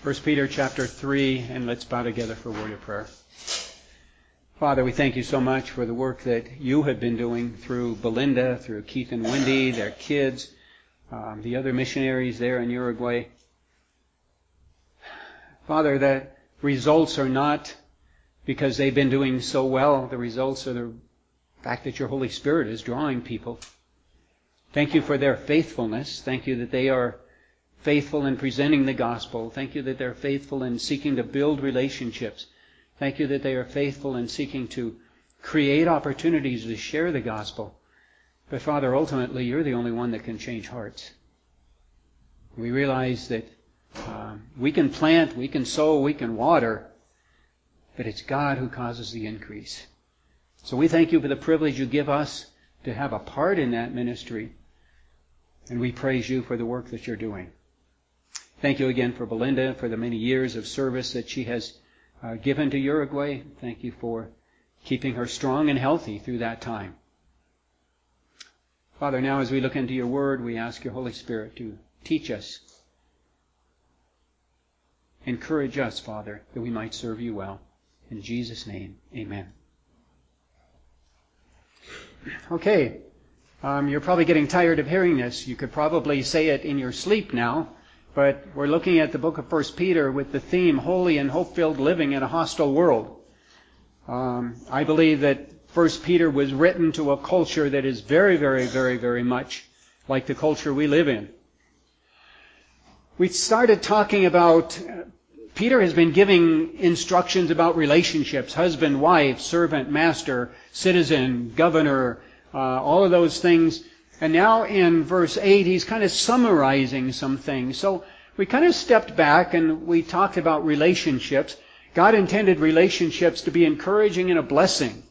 1 Peter chapter 3, and let's bow together for a word of prayer. Father, we thank you so much for the work that you have been doing through Belinda, through Keith and Wendy, their kids, the other missionaries there in Uruguay. Father, the results are not because they've been doing so well. The results are the fact that your Holy Spirit is drawing people. Thank you for their faithfulness. Thank you that they are faithful in presenting the gospel. Thank you that they're faithful in seeking to build relationships. Thank you that they are faithful in seeking to create opportunities to share the gospel. But Father, ultimately, you're the only one that can change hearts. We realize that we can plant, we can sow, we can water, but it's God who causes the increase. So we thank you for the privilege you give us to have a part in that ministry, and we praise you for the work that you're doing. Thank you again for Belinda, for the many years of service that she has given to Uruguay. Thank you for keeping her strong and healthy through that time. Father, now as we look into your word, we ask your Holy Spirit to teach us. Encourage us, Father, that we might serve you well. In Jesus' name, amen. Okay, you're probably getting tired of hearing this. You could probably say it in your sleep now. But we're looking at the book of 1 Peter with the theme, Holy and Hope-Filled Living in a Hostile World. I believe that 1 Peter was written to a culture that is very, very, very, very much like the culture we live in. We started talking about, Peter has been giving instructions about relationships, husband, wife, servant, master, citizen, governor, all of those things. And now in verse 8, he's kind of summarizing some things. So we kind of stepped back and we talked about relationships. God intended relationships to be encouraging and a blessing.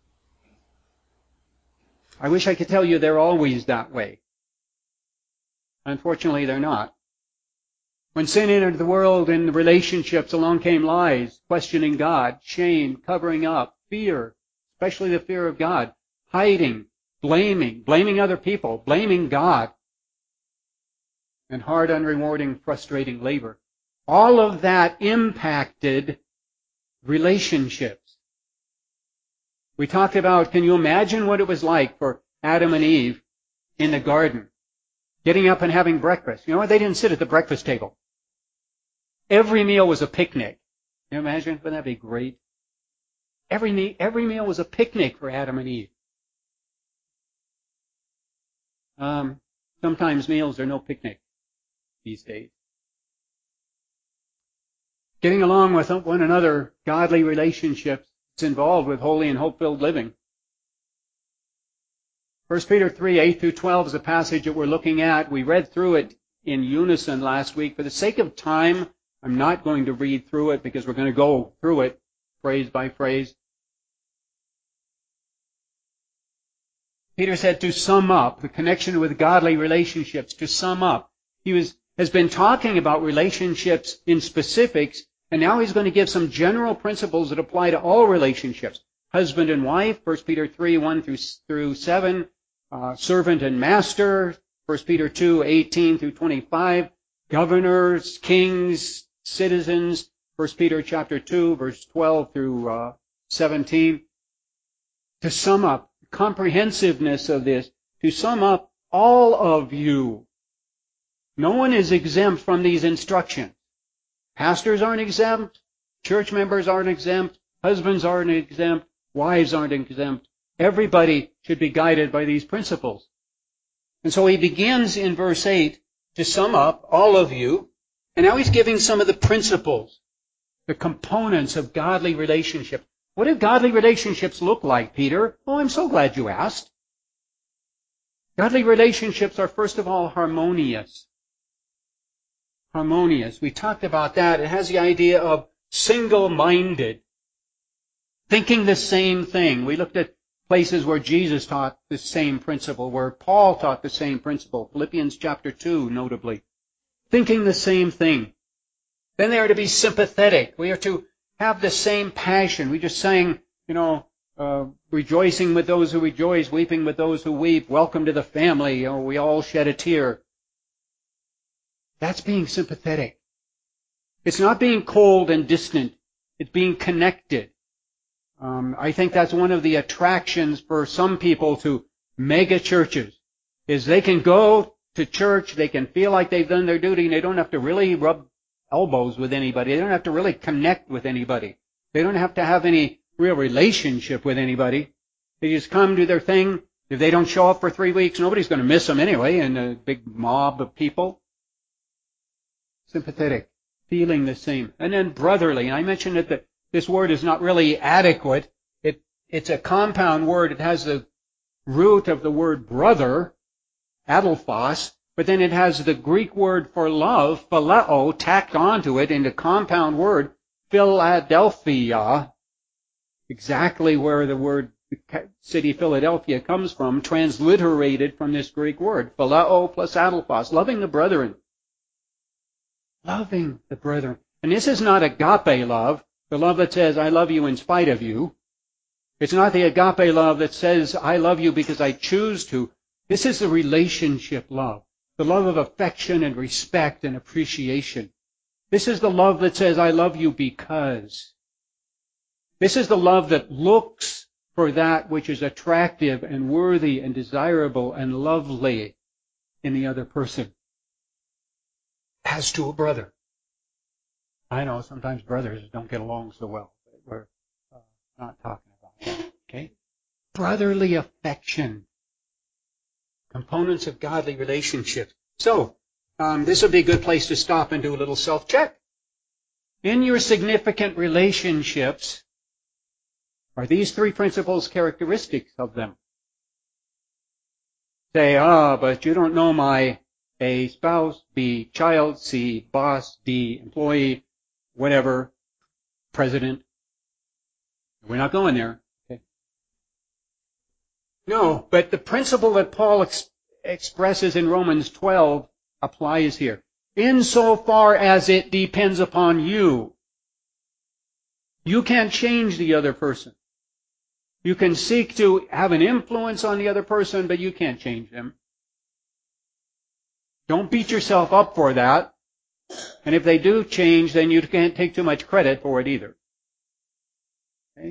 I wish I could tell you they're always that way. Unfortunately, they're not. When sin entered the world in the relationships, along came lies, questioning God, shame, covering up, fear, especially the fear of God, hiding, blaming other people, blaming God, and hard, unrewarding, frustrating labor. All of that impacted relationships. We talked about, can you imagine what it was like for Adam and Eve in the garden, getting up and having breakfast? You know what? They didn't sit at the breakfast table. Every meal was a picnic. Can you imagine? Wouldn't that be great? Every meal was a picnic for Adam and Eve. Sometimes meals are no picnic these days. Getting along with one another, godly relationships, it's involved with holy and hope-filled living. 1 Peter 3, 8 through 12 is a passage that we're looking at. We read through it in unison last week. For the sake of time, I'm not going to read through it because we're going to go through it phrase by phrase. Peter said to sum up, the connection with godly relationships, to sum up. He has been talking about relationships in specifics, and now he's going to give some general principles that apply to all relationships. Husband and wife, 1 Peter 3, 1 through 7. Servant and master, 1 Peter 2, 18 through 25. Governors, kings, citizens, 1 Peter chapter 2, verse 12 through 17. To sum up, comprehensiveness of this, to sum up, all of you. No one is exempt from these instructions. Pastors aren't exempt. Church members aren't exempt. Husbands aren't exempt. Wives aren't exempt. Everybody should be guided by these principles. And so he begins in verse 8 to sum up, all of you. And now he's giving some of the principles, the components of godly relationships. What do godly relationships look like, Peter? Oh, I'm so glad you asked. Godly relationships are, first of all, harmonious. Harmonious. We talked about that. It has the idea of single-minded, thinking the same thing. We looked at places where Jesus taught the same principle, where Paul taught the same principle. Philippians chapter 2, notably. Thinking the same thing. Then they are to be sympathetic. We are to have the same passion. We just sang, rejoicing with those who rejoice, weeping with those who weep, welcome to the family, we all shed a tear. That's being sympathetic. It's not being cold and distant. It's being connected. I think that's one of the attractions for some people to mega churches, is they can go to church, they can feel like they've done their duty, and they don't have to really rub elbows with anybody. They don't have to really connect with anybody. They don't have to have any real relationship with anybody. They just come do their thing. If they don't show up for 3 weeks, nobody's going to miss them anyway in a big mob of people. Sympathetic, feeling the same. And then brotherly. And I mentioned that this word is not really adequate. It's a compound word. It has the root of the word brother, adelphos, but then it has the Greek word for love, phileo, tacked onto it in a compound word, Philadelphia, exactly where the word city Philadelphia comes from, transliterated from this Greek word, phileo plus adelphos, loving the brethren. Loving the brethren. And this is not agape love, the love that says, I love you in spite of you. It's not the agape love that says, I love you because I choose to. This is the relationship love, the love of affection and respect and appreciation. This is the love that says, I love you because. This is the love that looks for that which is attractive and worthy and desirable and lovely in the other person. As to a brother. I know sometimes brothers don't get along so well, but we're not talking about that. Okay? Brotherly affection. Components of godly relationships. So, this would be a good place to stop and do a little self-check. In your significant relationships, are these three principles characteristics of them? Say, but you don't know my A, spouse, B, child, C, boss, D, employee, whatever, president. We're not going there. Okay. No, but the principle that Paul expresses in Romans 12 applies here. Insofar as it depends upon you. You can't change the other person. You can seek to have an influence on the other person, but you can't change them. Don't beat yourself up for that. And if they do change, then you can't take too much credit for it either. Okay?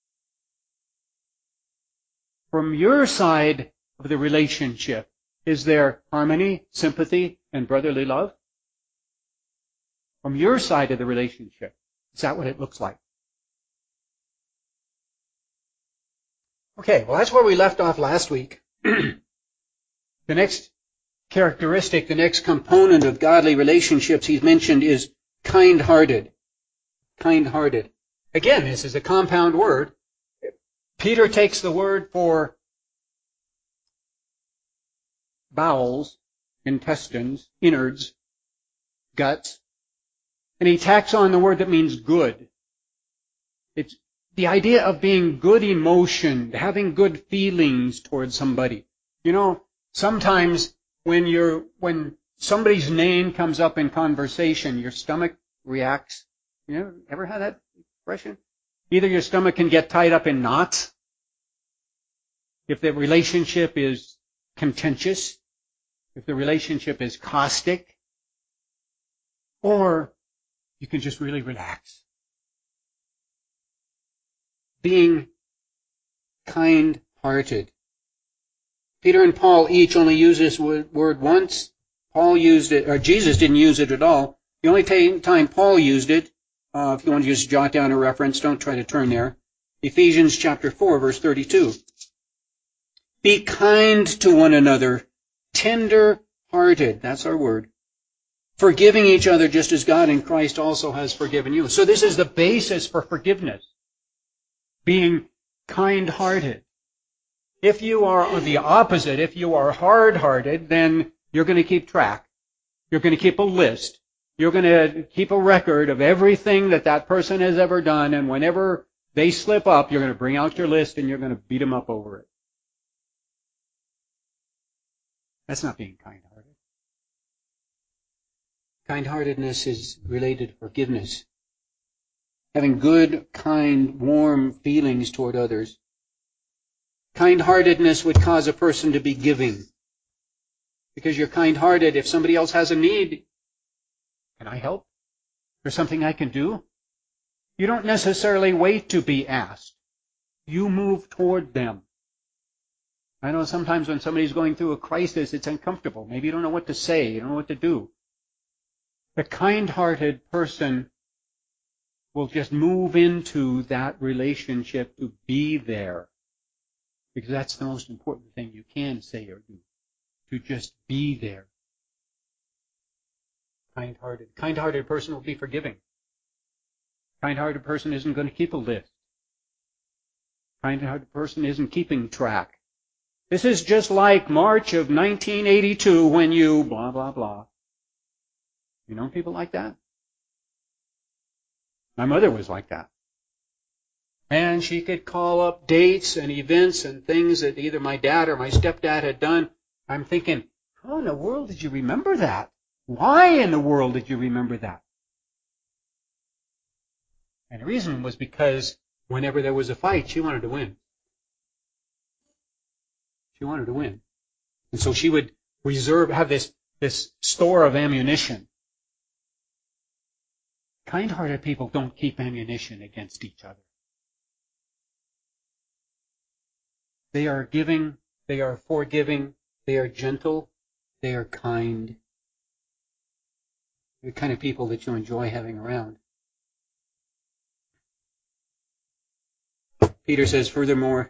From your side of the relationship, is there harmony, sympathy, and brotherly love? From your side of the relationship, is that what it looks like? Okay, well that's where we left off last week. The next characteristic, the next component of godly relationships he's mentioned is kind-hearted. Kind-hearted. Again, this is a compound word. Peter takes the word for bowels, intestines, innards, guts, and he tacks on the word that means good. It's the idea of being good emotion, having good feelings towards somebody. You know, sometimes when somebody's name comes up in conversation, your stomach reacts. You know, ever had that expression? Either your stomach can get tied up in knots, if the relationship is contentious, if the relationship is caustic, or you can just really relax. Being kind-hearted. Peter and Paul each only use this word once. Paul used it, or Jesus didn't use it at all. The only time Paul used it, if you want to just jot down a reference, don't try to turn there. Ephesians chapter 4, verse 32. Be kind to one another, tender-hearted. That's our word. Forgiving each other just as God in Christ also has forgiven you. So this is the basis for forgiveness. Being kind-hearted. If you are the opposite, if you are hard-hearted, then you're going to keep track. You're going to keep a list. You're going to keep a record of everything that person has ever done, and whenever they slip up, you're going to bring out your list and you're going to beat them up over it. That's not being kind-hearted. Kind-heartedness is related to forgiveness. Having good, kind, warm feelings toward others. Kind-heartedness would cause a person to be giving. Because you're kind-hearted, if somebody else has a need, can I help? There's something I can do. You don't necessarily wait to be asked. You move toward them. I know sometimes when somebody's going through a crisis, it's uncomfortable. Maybe you don't know what to say. You don't know what to do. The kind-hearted person will just move into that relationship to be there. Because that's the most important thing you can say or do. To just be there. Kind-hearted. Kind-hearted person will be forgiving. Kind-hearted person isn't going to keep a list. Kind-hearted person isn't keeping track. This is just like March of 1982 when you blah, blah, blah. You know people like that? My mother was like that. And she could call up dates and events and things that either my dad or my stepdad had done. I'm thinking, how in the world did you remember that? Why in the world did you remember that? And the reason was because whenever there was a fight, she wanted to win. She wanted to win. And so she would have this store of ammunition. Kind-hearted people don't keep ammunition against each other. They are giving, they are forgiving, they are gentle, they are kind. They're the kind of people that you enjoy having around. Peter says, furthermore,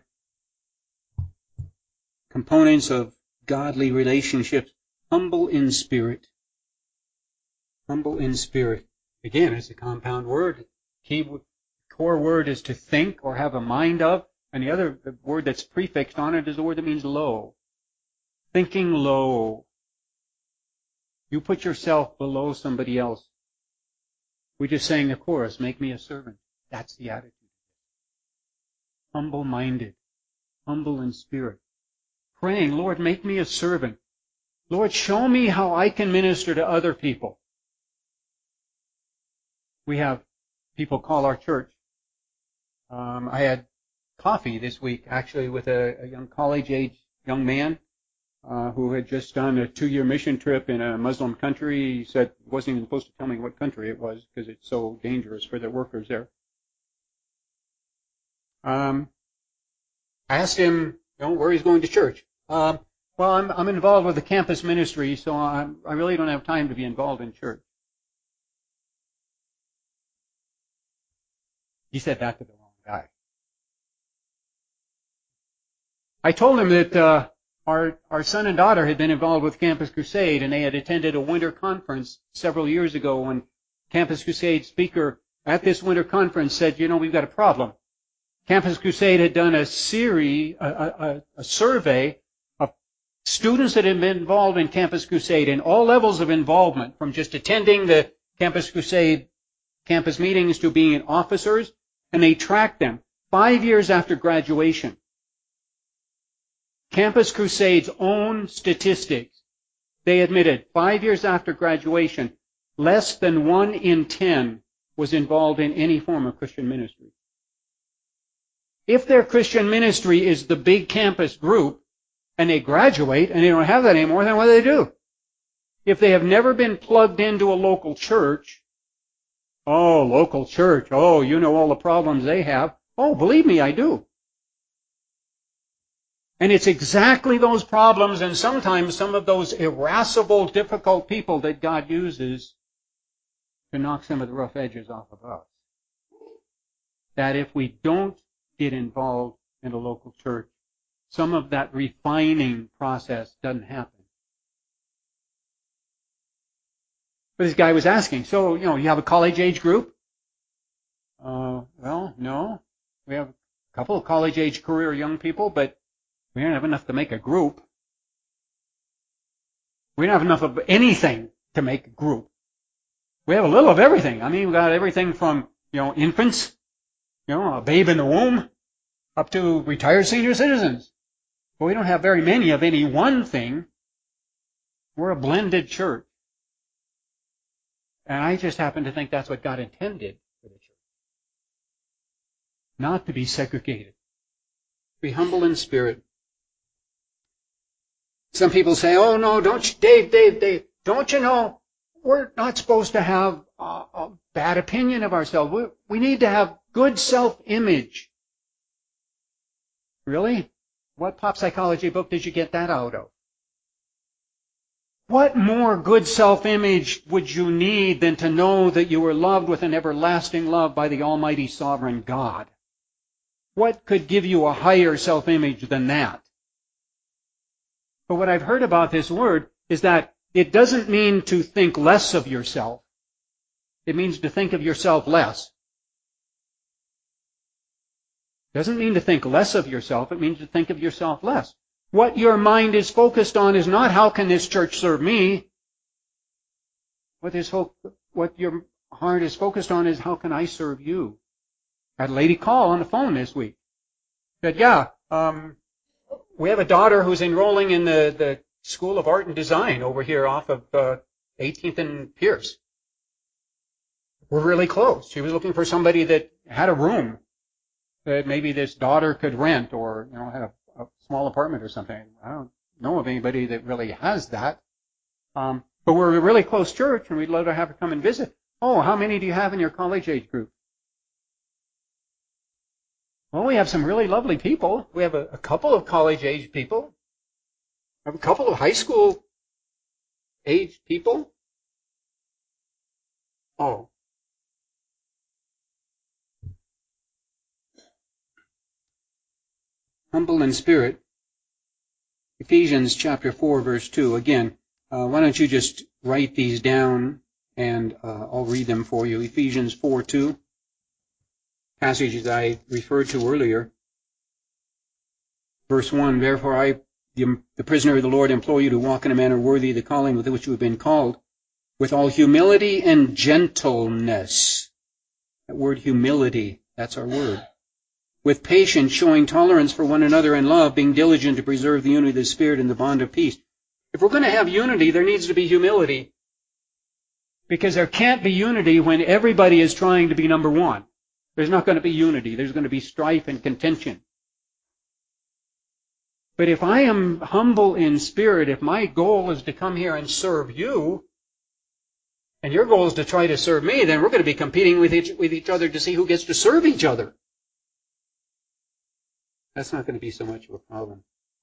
components of godly relationships, humble in spirit. Humble in spirit. Again, it's a compound word. Core word is to think or have a mind of, and the other word that's prefixed on it is the word that means low. Thinking low. You put yourself below somebody else. We just sang the chorus, make me a servant. That's the attitude. Humble-minded. Humble in spirit. Praying, Lord, make me a servant. Lord, show me how I can minister to other people. We have people call our church. I had coffee this week, actually, with a young college-age young man who had just done a 2-year mission trip in a Muslim country. He said he wasn't even supposed to tell me what country it was because it's so dangerous for their workers there. I asked him, where he's going to church. Well, I'm involved with the campus ministry, so I really don't have time to be involved in church. He said that to the wrong guy. I told him that our son and daughter had been involved with Campus Crusade, and they had attended a winter conference several years ago when Campus Crusade speaker at this winter conference said, we've got a problem. Campus Crusade had done a survey of students that had been involved in Campus Crusade in all levels of involvement, from just attending the Campus Crusade campus meetings to being officers, and they tracked them 5 years after graduation. Campus Crusade's own statistics, they admitted 5 years after graduation, less than 1 in 10 was involved in any form of Christian ministry. If their Christian ministry is the big campus group, and they graduate and they don't have that anymore, then what do they do? If they have never been plugged into a local church, local church, you know all the problems they have. Believe me, I do. And it's exactly those problems and sometimes some of those irascible, difficult people that God uses to knock some of the rough edges off of us. That if we don't get involved in a local church, some of that refining process doesn't happen. But this guy was asking, so, you have a college-age group? Well, no. We have a couple of college-age career young people, but we don't have enough to make a group. We don't have enough of anything to make a group. We have a little of everything. We've got everything from, infants, a babe in the womb, up to retired senior citizens. But we don't have very many of any one thing. We're a blended church. And I just happen to think that's what God intended for the church. Not to be segregated. Be humble in spirit. Some people say, no, don't you, Dave, don't you know we're not supposed to have a bad opinion of ourselves. We need to have good self-image. Really? What pop psychology book did you get that out of? What more good self-image would you need than to know that you were loved with an everlasting love by the Almighty Sovereign God? What could give you a higher self-image than that? But what I've heard about this word is that it doesn't mean to think less of yourself. It means to think of yourself less. It doesn't mean to think less of yourself. It means to think of yourself less. What your mind is focused on is not how can this church serve me. What your heart is focused on is how can I serve you. I had a lady call on the phone this week. Said, we have a daughter who's enrolling in the School of Art and Design over here off of 18th and Pierce. We're really close. She was looking for somebody that had a room that maybe this daughter could rent or, had a small apartment or something. I don't know of anybody that really has that. But we're a really close church and we'd love to have her come and visit. Oh, how many do you have in your college age group? Well, we have some really lovely people. We have a couple of college-age people. We have a couple of high school-age people. Oh. Humble in spirit. Ephesians chapter 4, verse 2. Again, why don't you just write these down and I'll read them for you. Ephesians 4:2. Passages I referred to earlier. Verse 1, therefore I, the prisoner of the Lord, implore you to walk in a manner worthy of the calling with which you have been called, with all humility and gentleness. That word humility, that's our word. With patience, showing tolerance for one another in love, being diligent to preserve the unity of the Spirit in the bond of peace. If we're going to have unity, there needs to be humility. Because there can't be unity when everybody is trying to be number one. There's not going to be unity. There's going to be strife and contention. But if I am humble in spirit, if my goal is to come here and serve you, and your goal is to try to serve me, then we're going to be competing with each other to see who gets to serve each other. That's not going to be so much of a problem.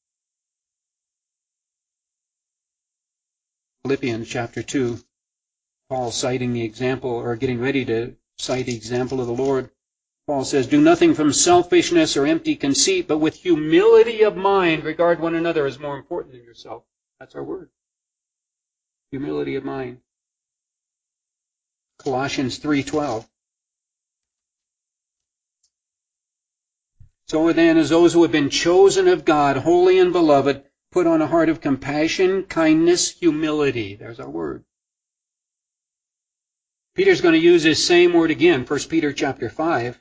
Philippians chapter 2, Paul citing the example, or getting ready to cite the example of the Lord. Paul says, do nothing from selfishness or empty conceit, but with humility of mind regard one another as more important than yourself. That's our word. Humility of mind. Colossians 3:12. So then, as those who have been chosen of God, holy and beloved, put on a heart of compassion, kindness, humility. There's our word. Peter's going to use this same word again, 1 Peter chapter 5.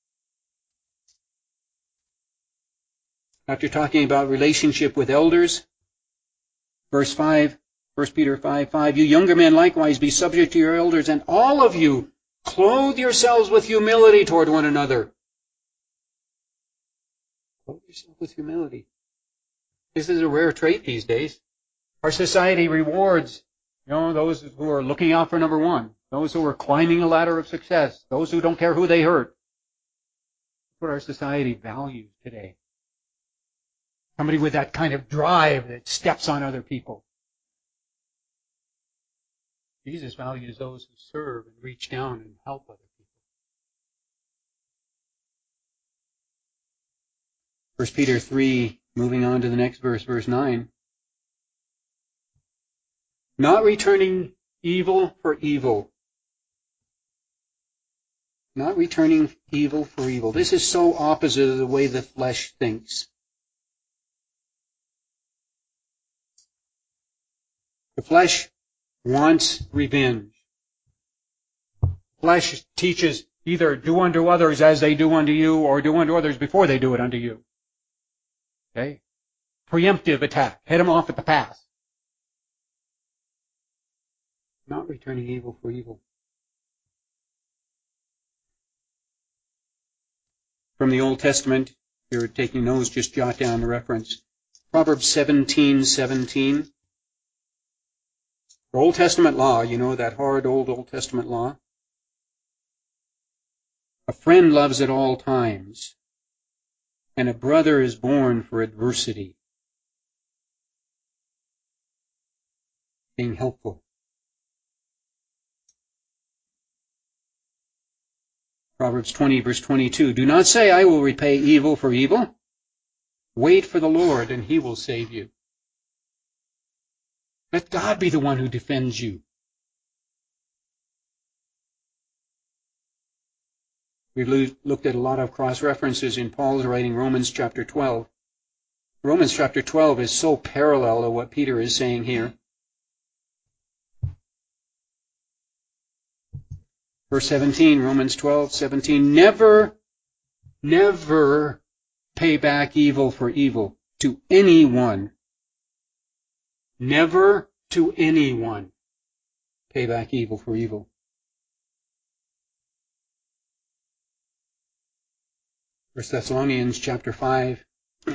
After talking about relationship with elders, verse 5, 1 Peter 5:5, you younger men likewise be subject to your elders, and all of you clothe yourselves with humility toward one another. Clothe yourself with humility. This is a rare trait these days. Our society rewards, those who are looking out for number one, those who are climbing a ladder of success, those who don't care who they hurt. That's what our society values today. Somebody with that kind of drive that steps on other people. Jesus values those who serve and reach down and help other people. 1 Peter 3, moving on to the next verse, verse 9. Not returning evil for evil. Not returning evil for evil. This is so opposite of the way the flesh thinks. The flesh wants revenge. Flesh teaches either do unto others as they do unto you, or do unto others before they do it unto you. Okay? Preemptive attack. Head them off at the pass. Not returning evil for evil. From the Old Testament, if you're taking notes, just jot down the reference. Proverbs 17:17. For Old Testament law, you know, that hard Old Testament law. A friend loves at all times, and a brother is born for adversity. Being helpful. Proverbs 20, verse 22. Do not say, I will repay evil for evil. Wait for the Lord, and He will save you. Let God be the one who defends you. We've looked at a lot of cross-references in Paul's writing, Romans chapter 12. Romans chapter 12 is so parallel to what Peter is saying here. Verse 17, Romans 12:17. Never pay back evil for evil to anyone. Never to anyone pay back evil for evil. First Thessalonians chapter 5.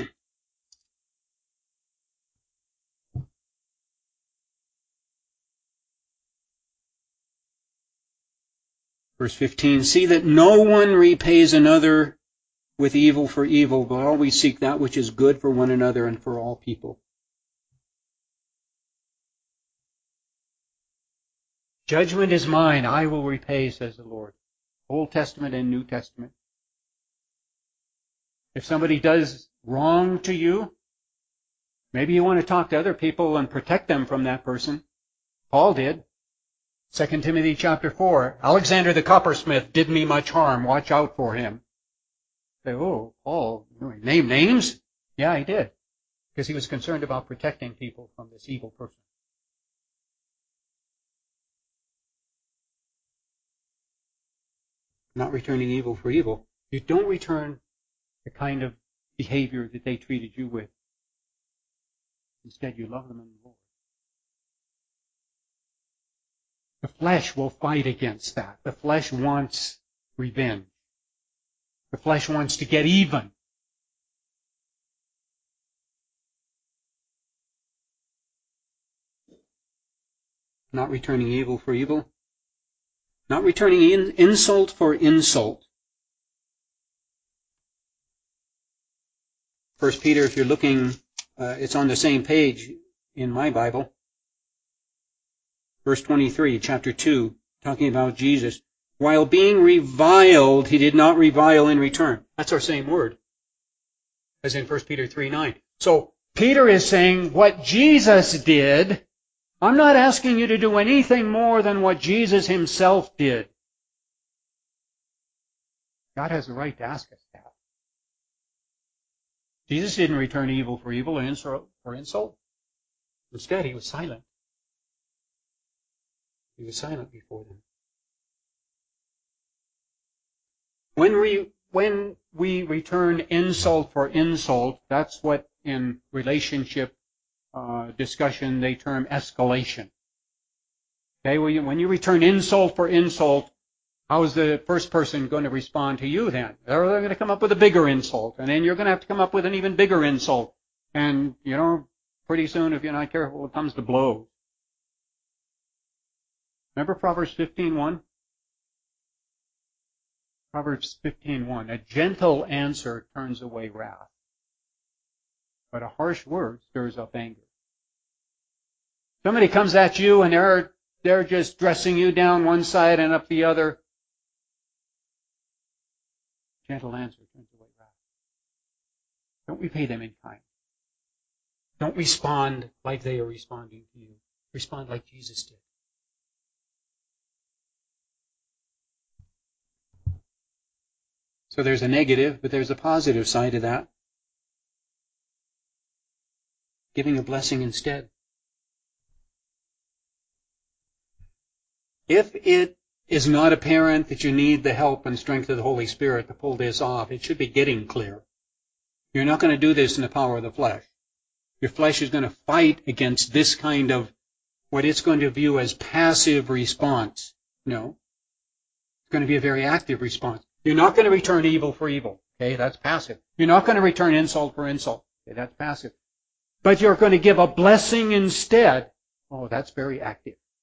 Verse 15, see that no one repays another with evil for evil, but always seek that which is good for one another and for all people. Judgment is mine, I will repay, says the Lord. Old Testament and New Testament. If somebody does wrong to you, maybe you want to talk to other people and protect them from that person. Paul did. 2 Timothy chapter 4, Alexander the coppersmith did me much harm. Watch out for him. Say, oh, Paul, name names? Yeah, he did. Because he was concerned about protecting people from this evil person. Not returning evil for evil. You don't return the kind of behavior that they treated you with. Instead, you love them in the Lord. The flesh will fight against that. The flesh wants revenge. The flesh wants to get even. Not returning evil for evil. Not returning insult for insult. 1 Peter, if you're looking, it's on the same page in my Bible. Verse 23, chapter 2, talking about Jesus. While being reviled, he did not revile in return. That's our same word, as in 1 Peter 3:9. So Peter is saying what Jesus did, I'm not asking you to do anything more than what Jesus himself did. God has a right to ask us that. Jesus didn't return evil for evil and insult for insult. Instead, he was silent. He was silent before them. When we return insult for insult, that's what in relationship discussion they term escalation. Okay, when you return insult for insult, how is the first person going to respond to you then? They're going to come up with a bigger insult, and then you're going to have to come up with an even bigger insult. And, pretty soon, if you're not careful, it comes to blows. Remember Proverbs 15:1? Proverbs 15:1. A gentle answer turns away wrath, but a harsh word stirs up anger. Somebody comes at you and they're just dressing you down one side and up the other. Gentle answer turns away wrath. Don't repay them in kind. Don't respond like they are responding to you. Respond like Jesus did. So there's a negative, but there's a positive side to that. Giving a blessing instead. If it is not apparent that you need the help and strength of the Holy Spirit to pull this off, it should be getting clear. You're not going to do this in the power of the flesh. Your flesh is going to fight against this kind of what it's going to view as passive response. No. It's going to be a very active response. You're not going to return evil for evil. Okay, that's passive. You're not going to return insult for insult. Okay, that's passive. But you're going to give a blessing instead. Oh, that's very active.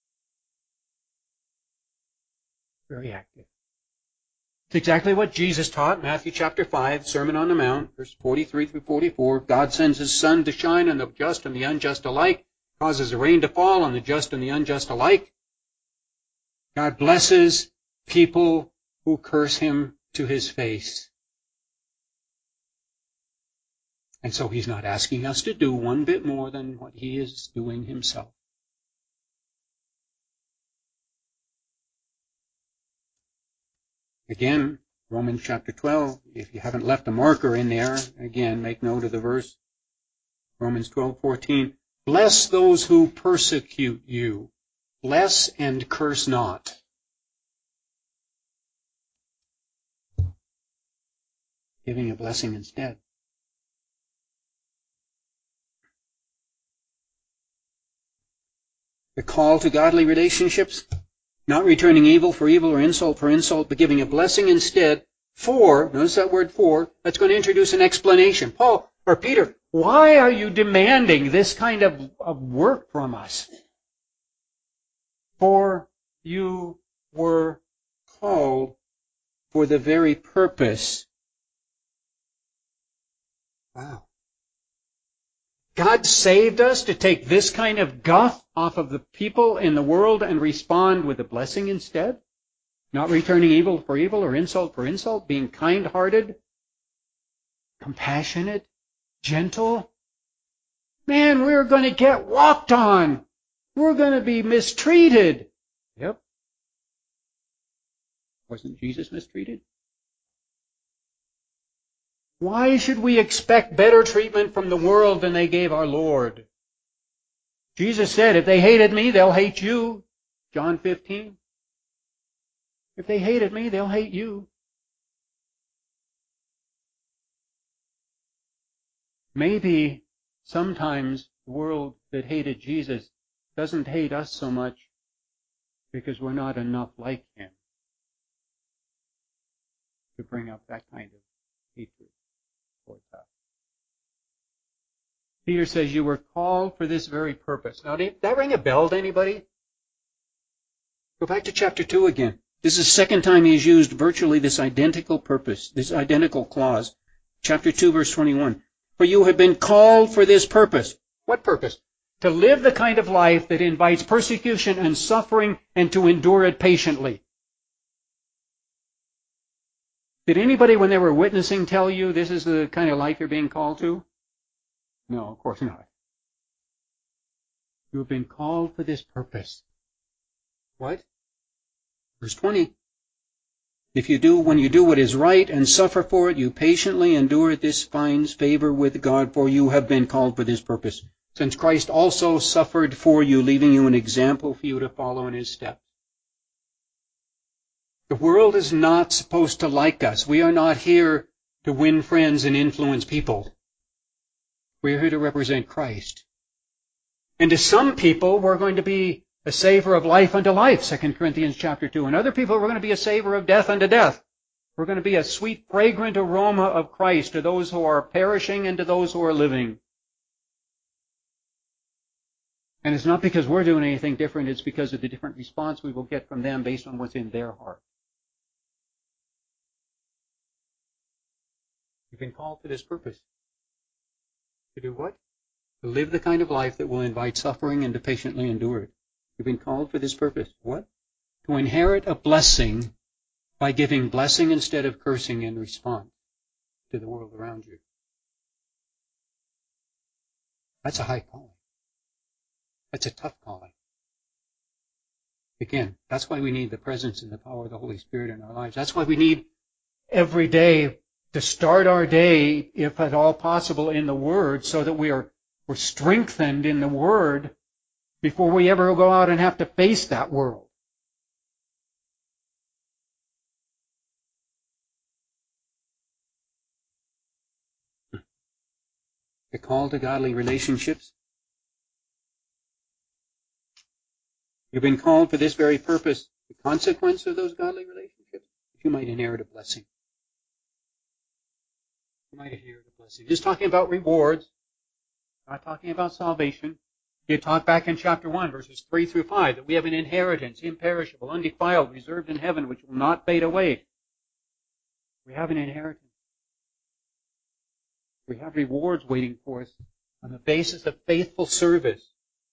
Very active. It's exactly what Jesus taught, Matthew chapter 5, Sermon on the Mount, verse 43 through 44. God sends His sun to shine on the just and the unjust alike, causes the rain to fall on the just and the unjust alike. God blesses people who curse Him to His face. And so He's not asking us to do one bit more than what He is doing Himself. Again, Romans chapter 12, if you haven't left a marker in there, again, make note of the verse. Romans 12:14. Bless those who persecute you. Bless and curse not. Giving a blessing instead. The call to godly relationships, not returning evil for evil or insult for insult, but giving a blessing instead. For, notice that word for, that's going to introduce an explanation. Paul, or Peter, why are you demanding this kind of work from us? For you were called for the very purpose. Wow. God saved us to take this kind of guff off of the people in the world and respond with a blessing instead? Not returning evil for evil or insult for insult, being kind-hearted, compassionate, gentle. Man, we're going to get walked on. We're going to be mistreated. Yep. Wasn't Jesus mistreated? Why should we expect better treatment from the world than they gave our Lord? Jesus said, if they hated me, they'll hate you. John 15. If they hated me, they'll hate you. Maybe sometimes the world that hated Jesus doesn't hate us so much because we're not enough like Him to bring up that kind of hatred towards us. Peter says you were called for this very purpose. Now, did that ring a bell to anybody? Go back to chapter 2 again. This is the second time he's used virtually this identical purpose, this identical clause. Chapter 2, verse 21. For you have been called for this purpose. What purpose? To live the kind of life that invites persecution and suffering and to endure it patiently. Did anybody, when they were witnessing, tell you this is the kind of life you're being called to? No, of course not. You have been called for this purpose. What? Verse 20. When you do what is right and suffer for it, you patiently endure it. This finds favor with God, for you have been called for this purpose. Since Christ also suffered for you, leaving you an example for you to follow in His steps. The world is not supposed to like us. We are not here to win friends and influence people. We are here to represent Christ. And to some people, we're going to be a savor of life unto life, 2 Corinthians chapter 2. And other people, we're going to be a savor of death unto death. We're going to be a sweet, fragrant aroma of Christ to those who are perishing and to those who are living. And it's not because we're doing anything different, it's because of the different response we will get from them based on what's in their heart. You've been called for this purpose. To do what? To live the kind of life that will invite suffering and to patiently endure it. You've been called for this purpose. What? To inherit a blessing by giving blessing instead of cursing in response to the world around you. That's a high calling. That's a tough calling. Again, that's why we need the presence and the power of the Holy Spirit in our lives. That's why we need every day to start our day, if at all possible, in the Word, so that we're strengthened in the Word before we ever go out and have to face that world. The call to godly relationships. You've been called for this very purpose. The consequence of those godly relationships, you might inherit a blessing. You might inherit a blessing. Just talking about rewards, not talking about salvation. He talked back in chapter 1, verses 3 through 5, that we have an inheritance, imperishable, undefiled, reserved in heaven, which will not fade away. We have an inheritance. We have rewards waiting for us on the basis of faithful service.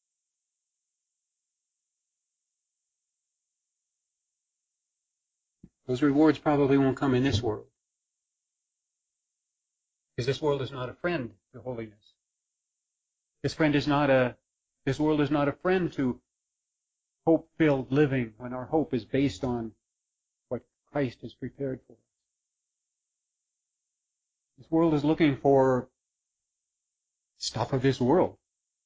Those rewards probably won't come in this world. Because this world is not a friend to holiness. This world is not a friend to hope-filled living when our hope is based on what Christ has prepared for us. This world is looking for stuff of this world.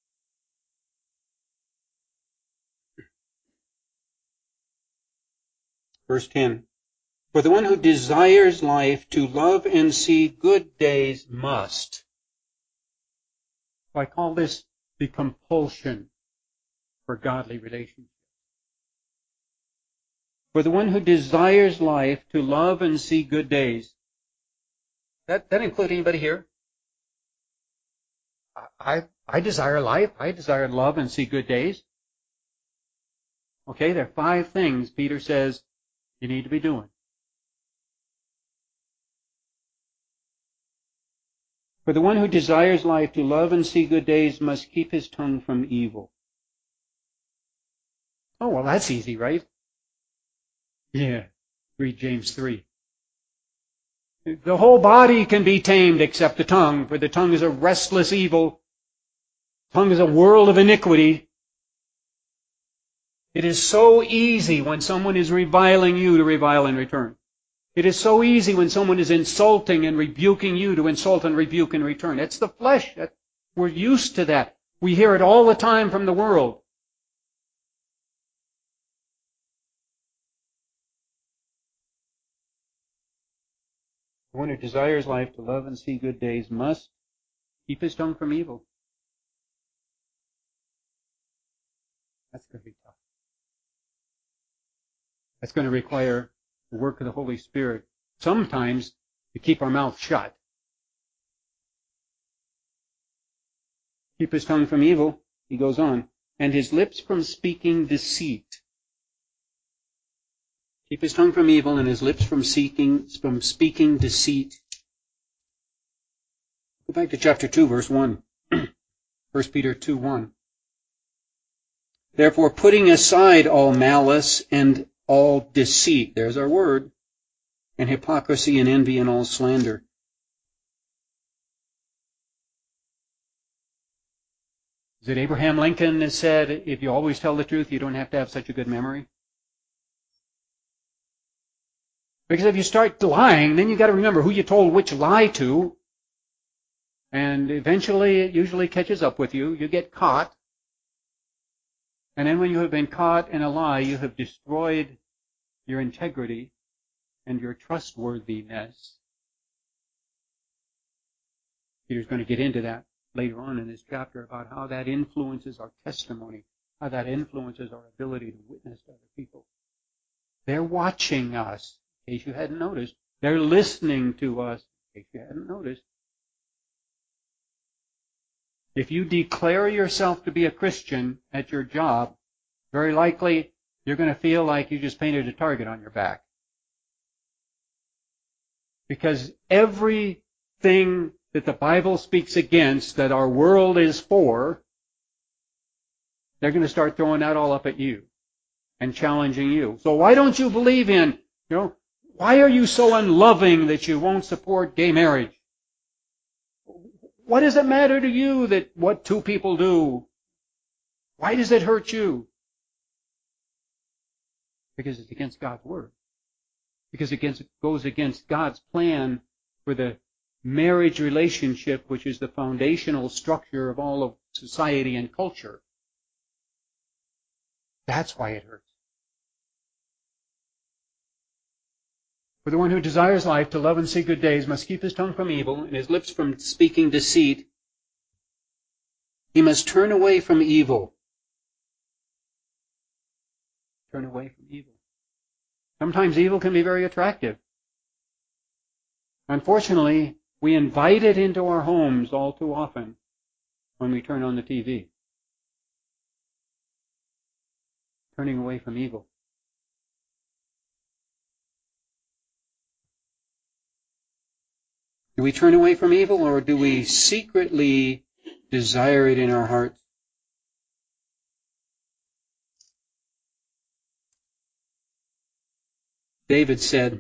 Verse 10. For the one who desires life to love and see good days must. I call this the compulsion for godly relationships. For the one who desires life to love and see good days. That include anybody here? I desire life. I desire love and see good days. Okay, there are 5 things Peter says you need to be doing. For the one who desires life to love and see good days must keep his tongue from evil. Oh, well, that's easy, right? Yeah. Read James 3. The whole body can be tamed except the tongue, for the tongue is a restless evil. The tongue is a world of iniquity. It is so easy when someone is reviling you to revile in return. It is so easy when someone is insulting and rebuking you to insult and rebuke in return. It's the flesh. We're used to that. We hear it all the time from the world. The one who desires life to love and see good days must keep his tongue from evil. That's going to be tough. That's going to require the work of the Holy Spirit. Sometimes to keep our mouth shut. Keep his tongue from evil, he goes on, and his lips from speaking deceit. Keep his tongue from evil and his lips from speaking deceit. Go back to chapter 2, verse 1. 1 Peter 2:1. Therefore, putting aside all malice and all deceit, there's our word, and hypocrisy and envy and all slander. Is it Abraham Lincoln that said, if you always tell the truth, you don't have to have such a good memory? Because if you start lying, then you've got to remember who you told which lie to. And eventually it usually catches up with you. You get caught. And then when you have been caught in a lie, you have destroyed your integrity and your trustworthiness. Peter's going to get into that later on in this chapter about how that influences our testimony, how that influences our ability to witness to other people. They're watching us, in case you hadn't noticed. They're listening to us, in case you hadn't noticed. If you declare yourself to be a Christian at your job, very likely you're going to feel like you just painted a target on your back. Because everything that the Bible speaks against, that our world is for, they're going to start throwing that all up at you and challenging you. So why don't you believe in, why are you so unloving that you won't support gay marriage? What does it matter to you that what 2 people do? Why does it hurt you? Because it's against God's word. Because it goes against God's plan for the marriage relationship, which is the foundational structure of all of society and culture. That's why it hurts. For the one who desires life to love and see good days must keep his tongue from evil and his lips from speaking deceit. He must turn away from evil. Turn away from evil. Sometimes evil can be very attractive. Unfortunately, we invite it into our homes all too often when we turn on the TV. Turning away from evil. Do we turn away from evil, or do we secretly desire it in our hearts? David said,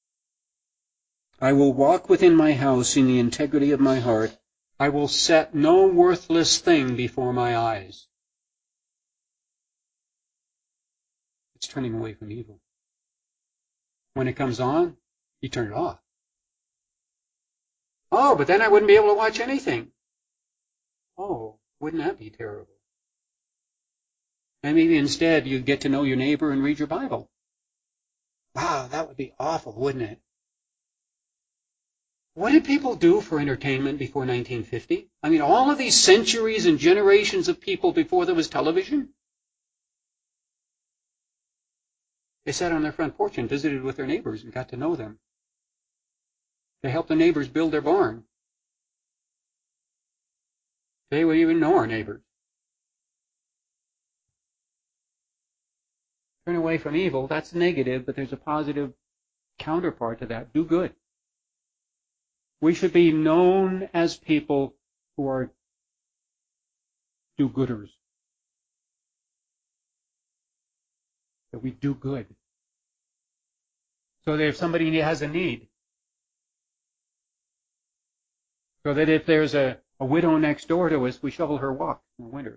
I will walk within my house in the integrity of my heart. I will set no worthless thing before my eyes. It's turning away from evil. When it comes on, you turn it off. Oh, but then I wouldn't be able to watch anything. Oh, wouldn't that be terrible? And maybe instead you get to know your neighbor and read your Bible. Wow, that would be awful, wouldn't it? What did people do for entertainment before 1950? I mean, all of these centuries and generations of people before there was television? They sat on their front porch and visited with their neighbors and got to know them. They helped the neighbors build their barn. They would even know our neighbors. Turn away from evil, that's negative, but there's a positive counterpart to that. Do good. We should be known as people who are do-gooders. That we do good. So that if somebody has a need, so that if there's a widow next door to us, we shovel her walk in the winter.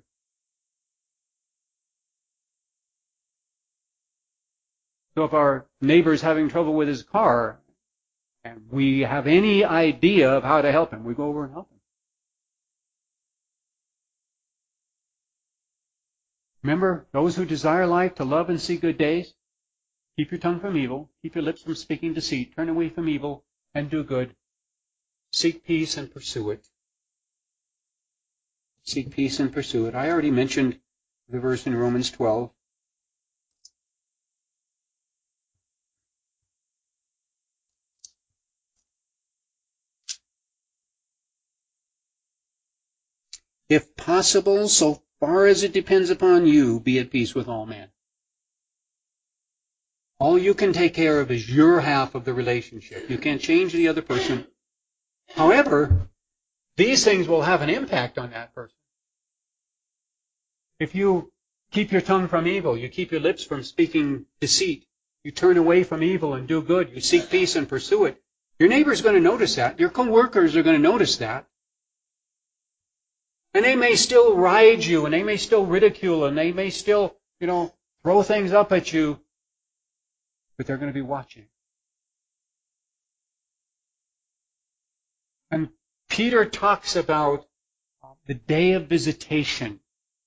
So if our neighbor's having trouble with his car, and we have any idea of how to help him, we go over and help him. Remember, those who desire life to love and see good days, keep your tongue from evil, keep your lips from speaking deceit, turn away from evil and do good. Seek peace and pursue it. Seek peace and pursue it. I already mentioned the verse in Romans 12. If possible, so far as it depends upon you, be at peace with all men. All you can take care of is your half of the relationship. You can't change the other person. However, these things will have an impact on that person. If you keep your tongue from evil, you keep your lips from speaking deceit, you turn away from evil and do good, you seek peace and pursue it, your neighbor's going to notice that. Your co-workers are going to notice that. And they may still ride you, and they may still ridicule, and they may still, throw things up at you, but they're going to be watching. And Peter talks about the day of visitation.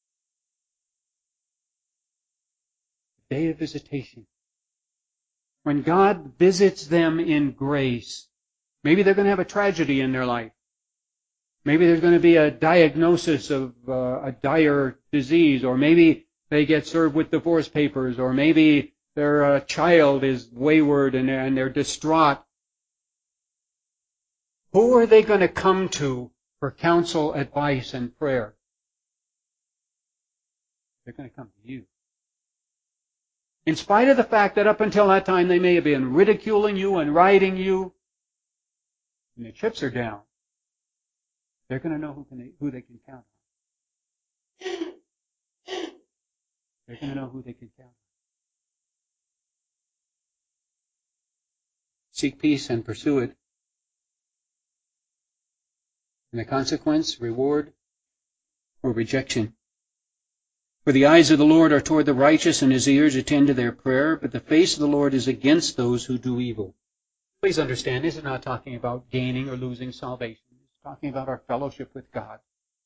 The day of visitation. When God visits them in grace, maybe they're going to have a tragedy in their life. Maybe there's going to be a diagnosis of a dire disease, or maybe they get served with divorce papers, or maybe their child is wayward and they're distraught. Who are they going to come to for counsel, advice, and prayer? They're going to come to you. In spite of the fact that up until that time they may have been ridiculing you and riding you, and the chips are down, they're going to know who they can count on. They're going to know who they can count on. Seek peace and pursue it. And the consequence, reward, or rejection. For the eyes of the Lord are toward the righteous, and his ears attend to their prayer, but the face of the Lord is against those who do evil. Please understand, this is not talking about gaining or losing salvation. It's talking about our fellowship with God.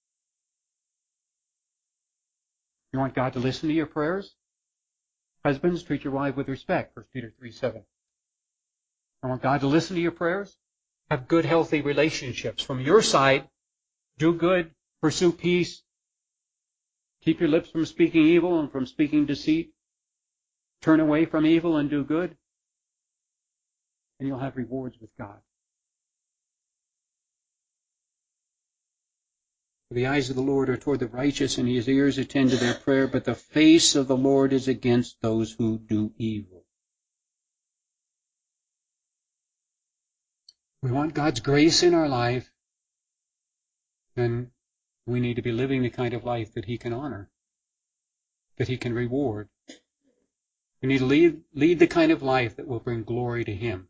You want God to listen to your prayers? Husbands, treat your wife with respect, 1 Peter 3:7. You want God to listen to your prayers? Have good, healthy relationships. From your side, do good, pursue peace, keep your lips from speaking evil and from speaking deceit, turn away from evil and do good, and you'll have rewards with God. For the eyes of the Lord are toward the righteous, and his ears attend to their prayer, but the face of the Lord is against those who do evil. We want God's grace in our life, then we need to be living the kind of life that he can honor, that he can reward. We need to lead the kind of life that will bring glory to him.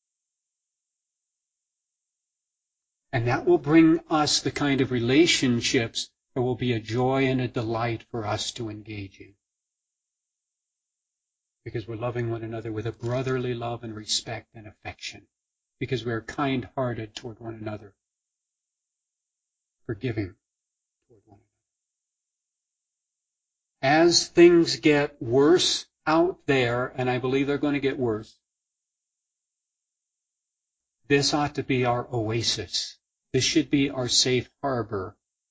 And that will bring us the kind of relationships that will be a joy and a delight for us to engage in. Because we're loving one another with a brotherly love and respect and affection. Because we're kind-hearted toward one another. Forgiving toward one another. As things get worse out there, and I believe they're going to get worse, this ought to be our oasis. This should be our safe harbor.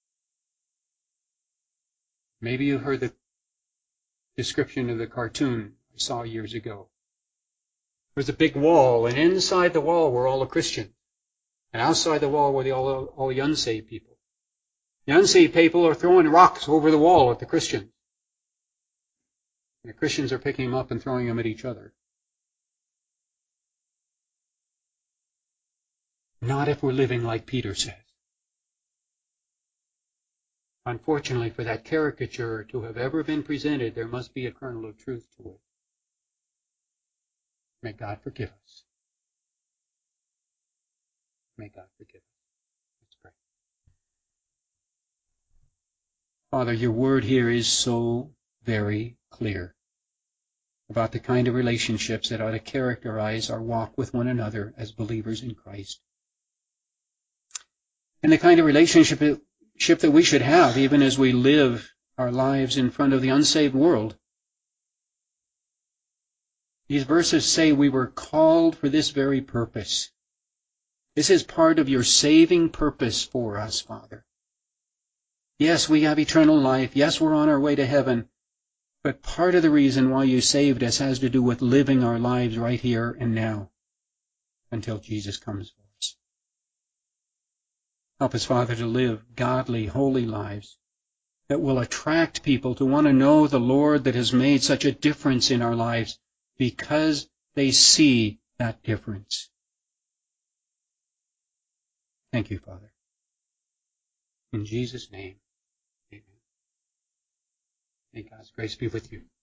Maybe you've heard the description of the cartoon I saw years ago. There's a big wall, and inside the wall were all the Christians. And outside the wall were all the unsaved people. The unsaved people are throwing rocks over the wall at the Christians. And the Christians are picking them up and throwing them at each other. Not if we're living like Peter says. Unfortunately, for that caricature to have ever been presented, there must be a kernel of truth to it. May God forgive us. May God forgive us. Let's pray. Father, your word here is so very clear about the kind of relationships that ought to characterize our walk with one another as believers in Christ. And the kind of relationship that we should have even as we live our lives in front of the unsaved world. These verses say we were called for this very purpose. This is part of your saving purpose for us, Father. Yes, we have eternal life. Yes, we're on our way to heaven. But part of the reason why you saved us has to do with living our lives right here and now until Jesus comes for us. Help us, Father, to live godly, holy lives that will attract people to want to know the Lord that has made such a difference in our lives because they see that difference. Thank you, Father. In Jesus' name, amen. May God's grace be with you.